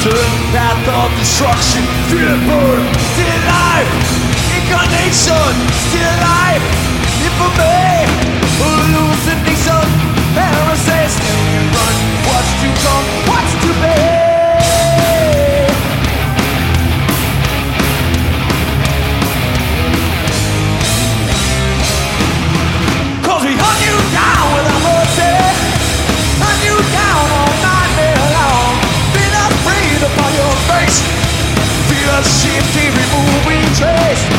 Path of destruction, fear burn, still life, incarnation, still life, for me, hallucination, parasites, still we run, what's to come, what's to be? Cause we hunt you down without mercy, hunt you down all nightmare long, feel us breathe upon your face, feel us shift every move we trace.